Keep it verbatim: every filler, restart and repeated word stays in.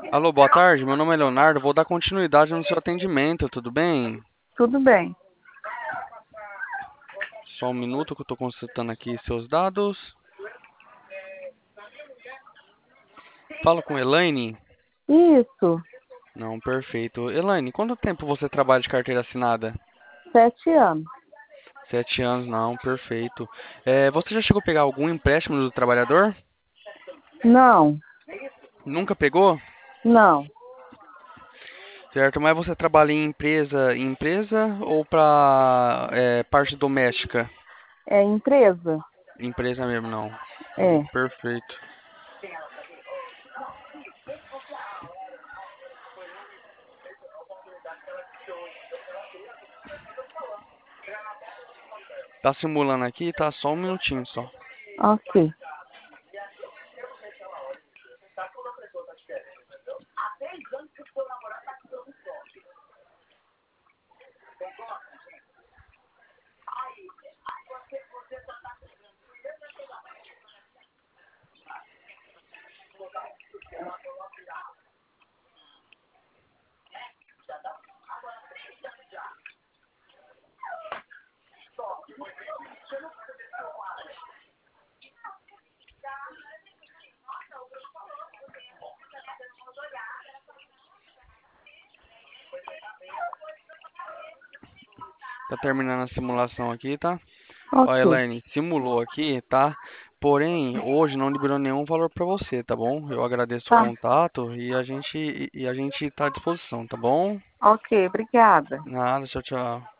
Alô, boa tarde. Meu nome é Leonardo. Vou dar continuidade no seu atendimento, tudo bem? Tudo bem. Só um minuto que eu estou consultando aqui seus dados. Falo com Elaine? Isso, Não, perfeito. Elaine, quanto tempo você trabalha de carteira assinada? sete anos. Sete anos, não, perfeito. É, você já chegou a pegar algum empréstimo do trabalhador? Não, Nunca pegou? não. Certo, mas você trabalha em empresa, em empresa ou para parte doméstica? É empresa? Empresa mesmo, não. Hum, É. Perfeito. Tá simulando aqui, tá? Só um minutinho só. Ok. Tá terminando a simulação aqui, tá? Ó, Ok. Elaine, simulou aqui, tá? Porém, hoje não liberou nenhum valor pra você, tá bom? Eu agradeço o Tá. contato e a gente e e a gente tá à disposição, tá bom? Ok, obrigada. Nada, tchau, tchau.